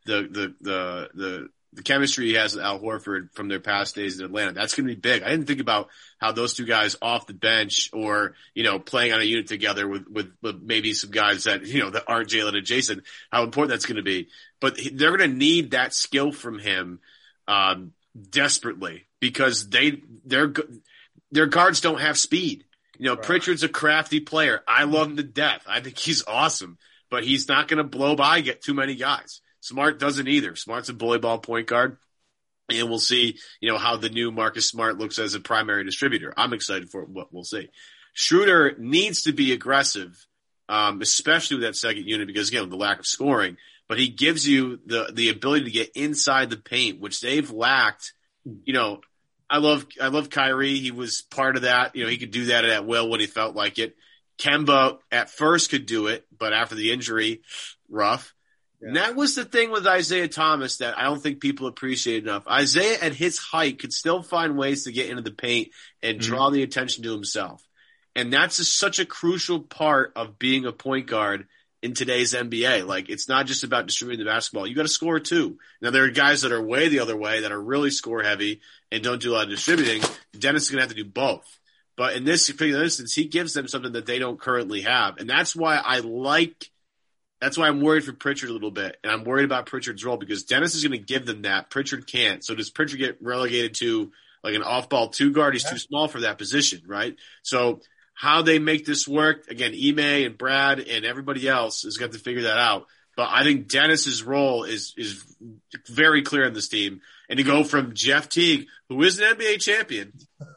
chemistry he has with Al Horford from their past days in Atlanta. That's going to be big. I didn't think about how those two guys off the bench or, you know, playing on a unit together with maybe some guys that, you know, that aren't Jalen and Jason, how important that's going to be. But they're going to need that skill from him desperately because their guards don't have speed. You know, right. Pritchard's a crafty player. I love him to death. I think he's awesome, but he's not going to blow by, get too many guys. Smart doesn't either. Smart's a bully ball point guard, and we'll see, you know, how the new Marcus Smart looks as a primary distributor. I'm excited for what we'll see. Schroeder needs to be aggressive, especially with that second unit because, again, the lack of scoring. But he gives you the ability to get inside the paint, which they've lacked. You know, I love Kyrie. He was part of that. You know, he could do that at will when he felt like it. Kemba at first could do it, but after the injury, rough. Yeah. And that was the thing with Isaiah Thomas that I don't think people appreciate enough. Isaiah at his height could still find ways to get into the paint and draw the attention to himself. And that's such a crucial part of being a point guard in today's NBA. Like, it's not just about distributing the basketball. You got to score too. Now, there are guys that are way the other way that are really score heavy and don't do a lot of distributing. Dennis is going to have to do both. But in this particular instance, he gives them something that they don't currently have. And that's why that's why I'm worried for Pritchard a little bit. And I'm worried about Pritchard's role because Dennis is going to give them that. Pritchard can't. So does Pritchard get relegated to like an off-ball 2 guard? He's too small for that position, right? So how they make this work, again, Ime and Brad and everybody else has got to figure that out. But I think Dennis's role is very clear in this team. And to go from Jeff Teague, who is an NBA champion,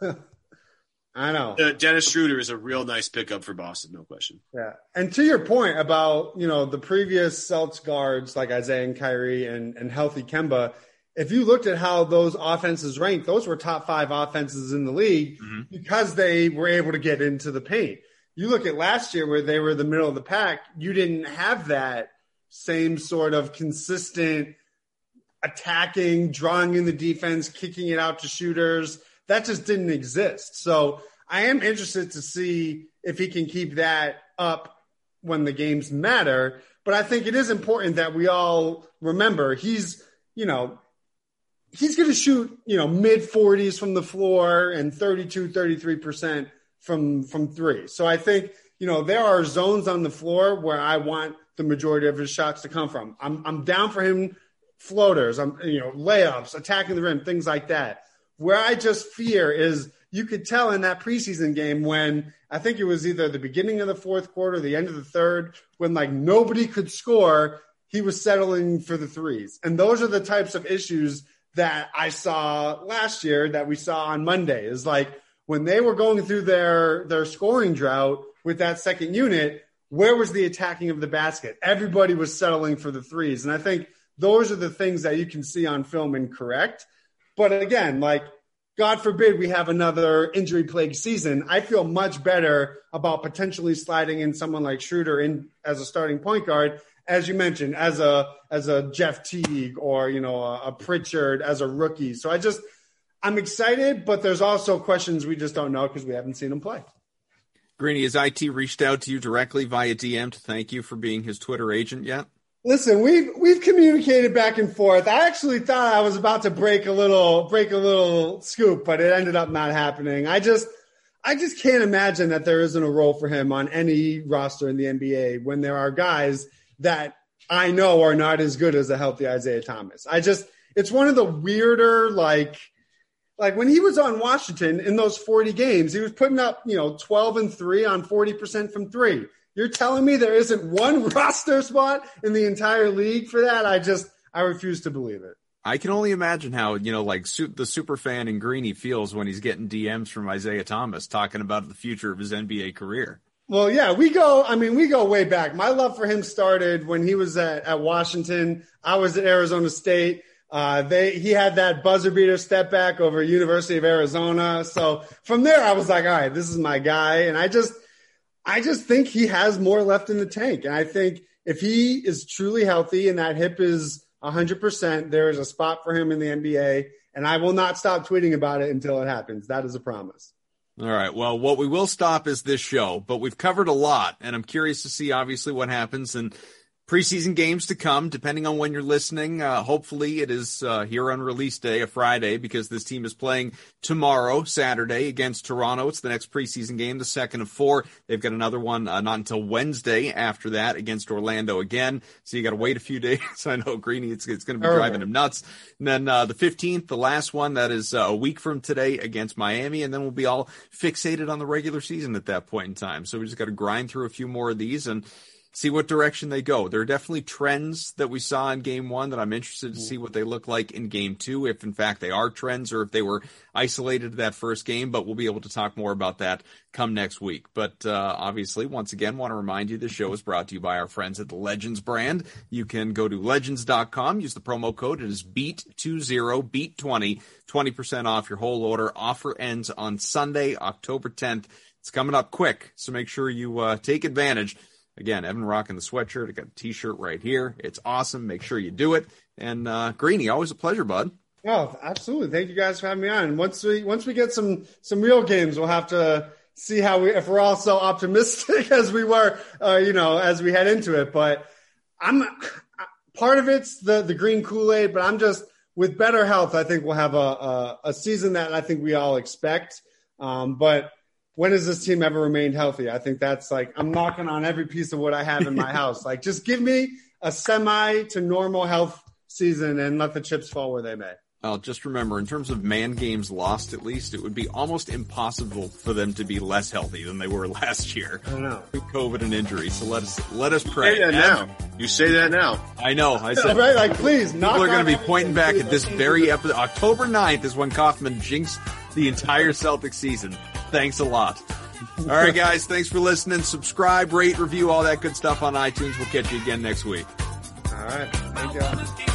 I know. Dennis Schroeder is a real nice pickup for Boston, no question. Yeah. And to your point about, you know, the previous Celtics guards like Isaiah and Kyrie and healthy Kemba, if you looked at how those offenses ranked, those were top 5 offenses in the league because they were able to get into the paint. You look at last year where they were the middle of the pack, you didn't have that same sort of consistent attacking, drawing in the defense, kicking it out to shooters. That just didn't exist. So I am interested to see if he can keep that up when the games matter. But I think it is important that we all remember he's going to shoot, mid 40s from the floor and 33% from 3. So I think, there are zones on the floor where I want the majority of his shots to come from. I'm down for him floaters, layups, attacking the rim, things like that. Where I just fear is you could tell in that preseason game when I think it was either the beginning of the fourth quarter, the end of the third, when like nobody could score, he was settling for the threes. And those are the types of issues that I saw last year that we saw on Monday is like when they were going through their scoring drought with that second unit, where was the attacking of the basket? Everybody was settling for the threes. And I think those are the things that you can see on film and correct. But again, like, God forbid we have another injury-plagued season. I feel much better about potentially sliding in someone like Schroeder in as a starting point guard, as you mentioned, as a Jeff Teague or, a Pritchard as a rookie. So I'm excited, but there's also questions we just don't know because we haven't seen him play. Greeny, has IT reached out to you directly via DM to thank you for being his Twitter agent yet? Listen, we've communicated back and forth. I actually thought I was about to break a little scoop, but it ended up not happening. I just can't imagine that there isn't a role for him on any roster in the NBA when there are guys that I know are not as good as a healthy Isaiah Thomas. It's one of the weirder, like when he was on Washington in those 40 games, he was putting up, 12 and 3 on 40% from three. You're telling me there isn't one roster spot in the entire league for that? I refuse to believe it. I can only imagine how, the super fan in Greeny feels when he's getting DMs from Isaiah Thomas talking about the future of his NBA career. Well, yeah, we go way back. My love for him started when he was at Washington. I was at Arizona State. He had that buzzer beater step back over University of Arizona. So from there, I was like, all right, this is my guy. And I just think he has more left in the tank. And I think if he is truly healthy and that hip is 100%, there is a spot for him in the NBA. And I will not stop tweeting about it until it happens. That is a promise. All right. Well, what we will stop is this show, but we've covered a lot. And I'm curious to see, obviously, what happens in preseason games to come, depending on when you're listening. Hopefully it is here on release day, a Friday, because this team is playing tomorrow, Saturday, against Toronto. It's the next preseason game, the second of 4. They've got another one not until Wednesday after that against Orlando again. So you got to wait a few days. I know, Greeny, it's going to be driving him nuts. And then the 15th, the last one, that is a week from today against Miami. And then we'll be all fixated on the regular season at that point in time. So we just got to grind through a few more of these and see what direction they go. There are definitely trends that we saw in game 1 that I'm interested to see what they look like in game 2, if in fact they are trends or if they were isolated to that first game, but we'll be able to talk more about that come next week. But obviously, once again, want to remind you this show is brought to you by our friends at the Legends brand. You can go to legends.com, use the promo code. It is BEAT20, BEAT20, 20% off your whole order. Offer ends on Sunday, October 10th. It's coming up quick, so make sure you take advantage. Again, Evan rocking the sweatshirt. I got a T-shirt right here. It's awesome. Make sure you do it. And Greeny, always a pleasure, bud. Oh, absolutely. Thank you guys for having me on. Once we get some real games, we'll have to see if we're all so optimistic as we were, as we head into it. But part of it's the green Kool-Aid, but I'm just with better health. I think we'll have a season that I think we all expect. But when has this team ever remained healthy? I think that's I'm knocking on every piece of what I have in my house. Just give me a semi to normal health season and let the chips fall where they may. Just remember, in terms of man games lost, at least, it would be almost impossible for them to be less healthy than they were last year. I don't know. COVID and injury. So let us pray. You say that now. I know. I said, right? Please. People are going to be pointing back at this very episode. October 9th is when Kaufman jinxed the entire Celtics season. Thanks a lot. All right, guys. Thanks for listening. Subscribe, rate, review, all that good stuff on iTunes. We'll catch you again next week. All right. Thank you.